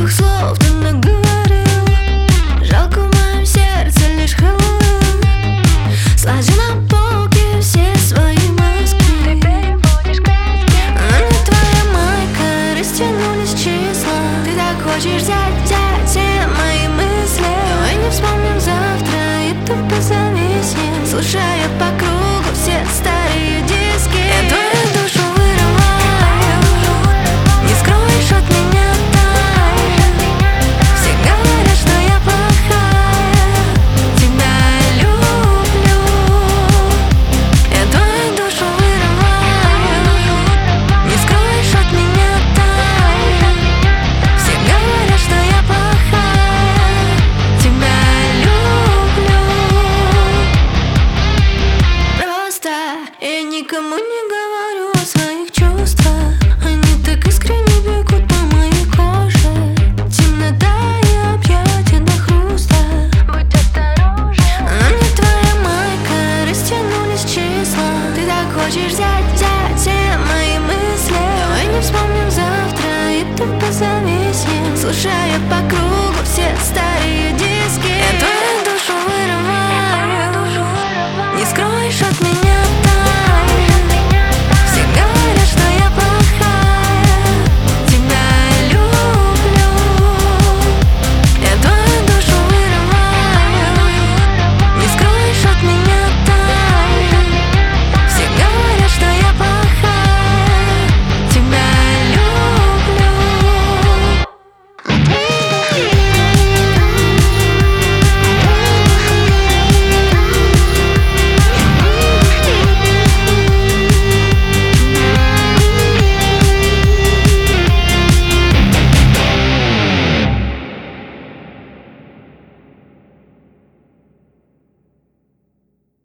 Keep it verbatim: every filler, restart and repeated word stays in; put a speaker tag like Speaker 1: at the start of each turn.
Speaker 1: Двух слов ты наговорил, жалко в моем сердце лишь Хэллоуин. Сложи на полке все свои маски, ты переводишь краски. На мне твоя майка, растянулись числа. Ты так хочешь взять, взять все мои мысли. Давай не вспомним завтра и тупо зависнем, слушая по кругу все старые диски. Я твою душу вырываю, не скроешь от меня тайны. Все говорят, что я плохая, тебя люблю. Я твою душу вырываю, не скроешь от меня тайны. Все говорят, что я плохая, тебя люблю. Просто я никому не говорю о своих чувствах. Они так искренне бегут по моей коже. Темнота и объятия до хруста. Будь осторожен. На мне твоя майка, растянулись числа. Ты так хочешь взять, взять все мои мысли. Давай не вспомним завтра и тупо зависнем, слушая по кругу все старые